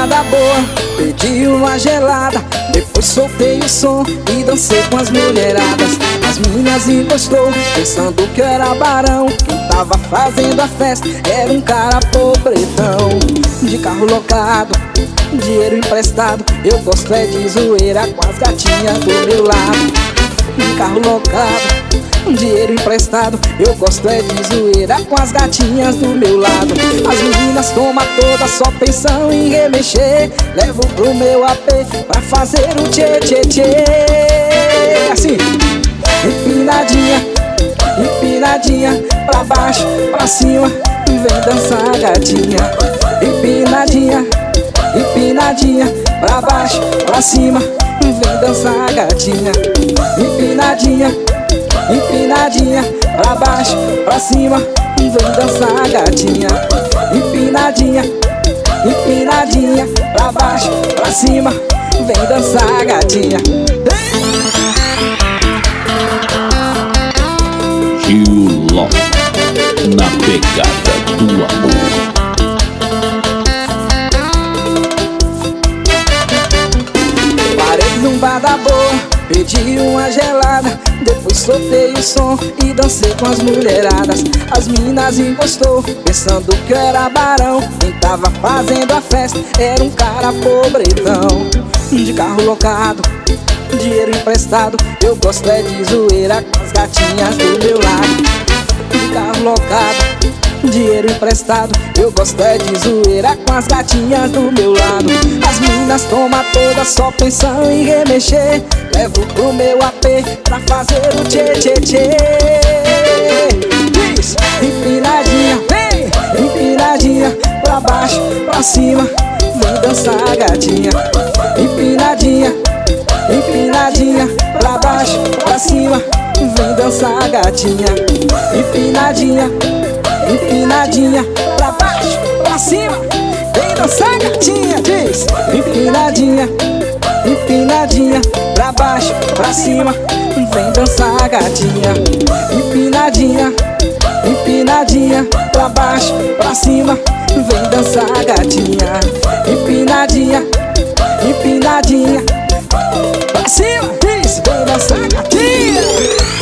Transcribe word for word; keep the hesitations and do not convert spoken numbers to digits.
lombada boa, pedi uma gelada. Depois soltei o som e dancei com as mulheradas. As meninas encostou, pensando que eu era barão. Quem tava fazendo a festa era um cara pobretão. De carro locado, dinheiro emprestado, eu gosto é de zoeira com as gatinhas do meu lado. De carro locado, dinheiro emprestado, eu gosto é de zoeira com as gatinhas do meu lado. As meninas tomam todas, só pensam em remexer. Levo pro meu A P pra fazer o tchê tchê tchê. Assim, empinadinha, empinadinha, pra baixo, pra cima, vem dançar gatinha. Empinadinha, empinadinha, pra baixo, pra cima, vem dançar gatinha. Empinadinha, empinadinha, pra baixo, pra cima, vem dançar gatinha. Empinadinha, empinadinha, pra baixo, pra cima, vem dançar gatinha. Gil Lopes, na pegada do amor. Lombada boa, pedi uma gelada. Depois soltei o som e dancei com as mulheradas. As meninas encostou, pensando que eu era barão. Quem tava fazendo a festa era um cara pobretão. De carro locado, dinheiro emprestado, eu gosto é de zoeira com as gatinhas do meu lado. De carro locado, dinheiro emprestado, eu gosto é de zoeira com as gatinhas do meu lado. As meninas tomam todas, só pensam em remexer. Levo pro meu A P pra fazer o tchê tchê tchê. Diz, empinadinha, vem, empinadinha, pra baixo, pra cima, vem dançar gatinha. Empinadinha, empinadinha, pra baixo, pra cima, vem dançar gatinha. Empinadinha, empinadinha, pra baixo, pra cima, vem dançar gatinha. Diz, empinadinha, empinadinha, pra baixo, pra cima, vem dançar gatinha. Empinadinha, empinadinha, pra baixo, pra cima, vem dançar gatinha. Empinadinha, empinadinha, pra cima, diz, vem dançar gatinha.